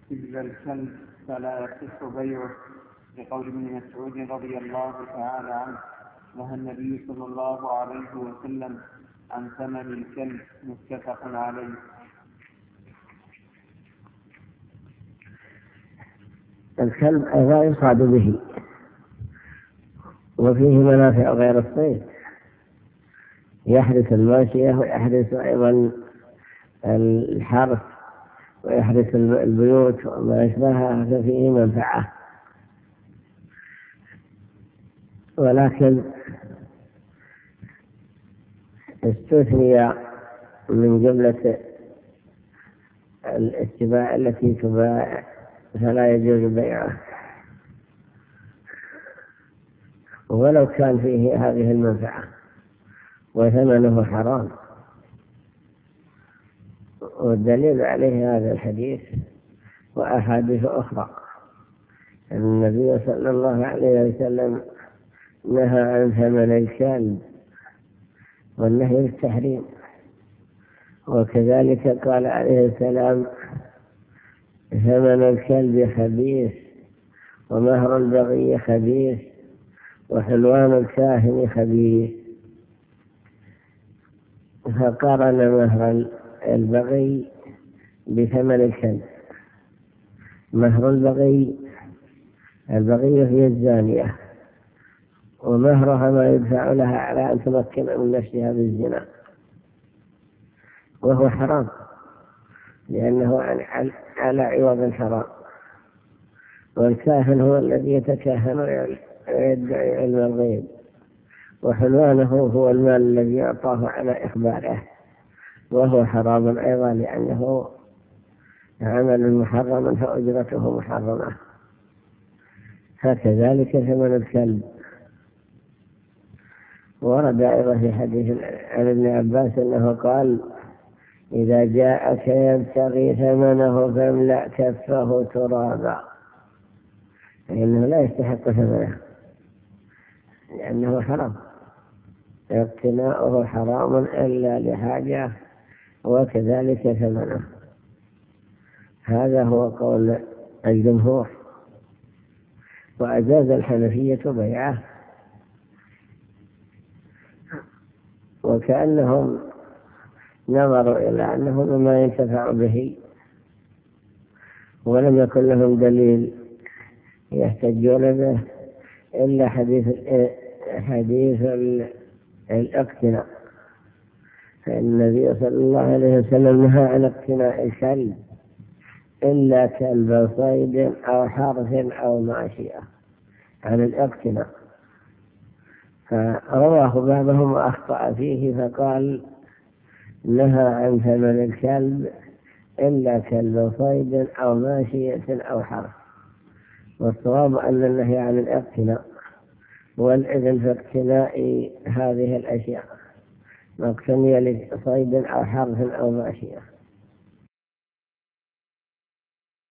إلا الكلب فلا يصح بيعه، لقول ابن مسعود رضي الله تعالى عنه: نهى النبي صلى الله عليه وسلم عن ثمن الكلب. متفق عليه. الكلب أيضا يصعد به، وفيه منافع غير الصيد، يحرس الماشية ويحرس أيضا الحرث ويحرس البيوت وما يشبهها، ففيه منفعة. ولكن استثني من جملة الاتباع التي تباع فلا يجوز بيعه، ولو كان فيه هذه المنفعة وثمنه حرام. والدليل عليه هذا الحديث وأحاديث أخرى. النبي صلى الله عليه وسلم نهى عن ثمن الكلب، والنهي بالتحريم. وكذلك قال عليه السلام: ثمن الكلب خبيث، ومهر البغي خبيث، وحلوان الكاهن خبيث. فقارن مهر البغي بثمن الكلب. مهر البغي هي الزانية، ومهرها ما يدفع لها على أن تمكن من نفسها بالزنا، وهو حرام لأنه على عوض حرام. والكاهن هو الذي يتكهن ويدعي علم الغيب، وحلوانه هو المال الذي يعطاه على إخباره، وهو حرام أيضا لأنه عمل محرم فأجرته محرمة. فكذلك ثمن الكلب. ورد أيضا في حديث عن ابن عباس أنه قال: إذا جاءك يبتغي ثمنه فاملأ كفه ترابا، فإنه لا يستحق ثمنه لأنه حرام، اقتناؤه حرام إلا لحاجة، وكذلك ثمنه. هذا هو قول الجمهور. وأجاز الحنفية بيعه، وكأنهم نظروا إلى أنه مما ينتفع به، ولم يكن لهم دليل يحتجون به إلا حديث الاقتناء. فالنبي صلى الله عليه وسلم نهى عن اقتناء الكلب إلا كلب صيد أو حرث أو ماشية، عن الاقتناء. فرواه بعضهم وأخطأ فيه فقال: نهى عن ثمن الكلب إلا كلب صيد أو ماشية أو حرث. والصواب أن النهي عن الاقتناء، والإذن في اقتناء هذه الأشياء، مقتنية لصيد أو حرث أو ماشية.